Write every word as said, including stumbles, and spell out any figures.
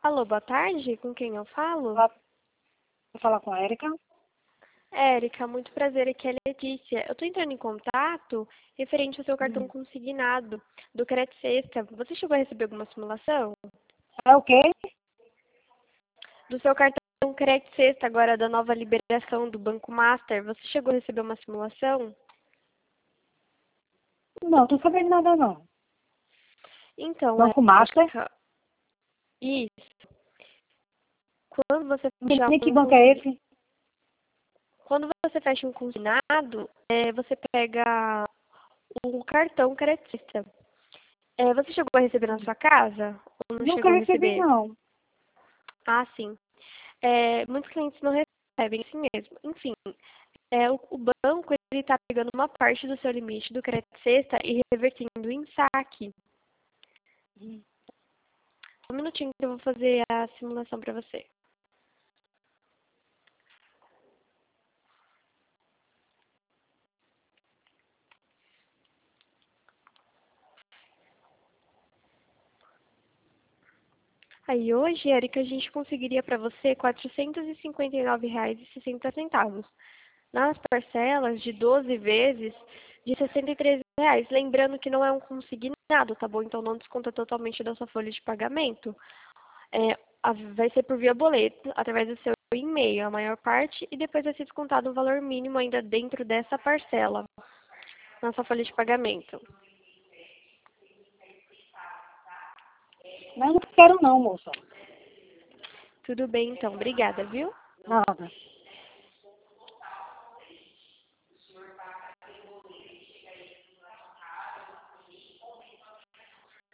Alô, boa tarde, com quem eu falo? Vou falar com a Érica. Érica, muito prazer, aqui é a Letícia. Eu estou entrando em contato referente ao seu cartão Hum. consignado do Crédito Sexta. Você chegou a receber alguma simulação? É o quê? Do seu cartão Crédito Sexta, agora da nova liberação do Banco Master, você chegou a receber uma simulação? Não, tô sabendo nada não. Então, Banco Master? Érica, isso. Quando você Não sei fecha nem que um banco é consignado, esse. quando você fecha um consignado, é, você pega o cartão Crédito Sexta. É, você chegou a receber na sua casa? Ou não Nunca chegou a recebi receber? não. Ah, sim. É, muitos clientes não recebem, assim mesmo. Enfim, é, o, o banco ele está pegando uma parte do seu limite do crédito sexta e revertendo em saque. Um minutinho que eu vou fazer a simulação para você. Aí hoje, Erika, a gente conseguiria para você quatrocentos e cinquenta e nove reais e sessenta centavos. Nas parcelas de doze vezes de sessenta e três reais. Lembrando que não é um consignado, tá bom? Então não desconta totalmente da sua folha de pagamento. É, a- vai ser por via boleto, através do seu e-mail, a maior parte, e depois vai ser descontado um valor mínimo ainda dentro dessa parcela, na sua folha de pagamento. Mas eu não quero não, moça. Tudo bem, então. Obrigada, viu? Nada.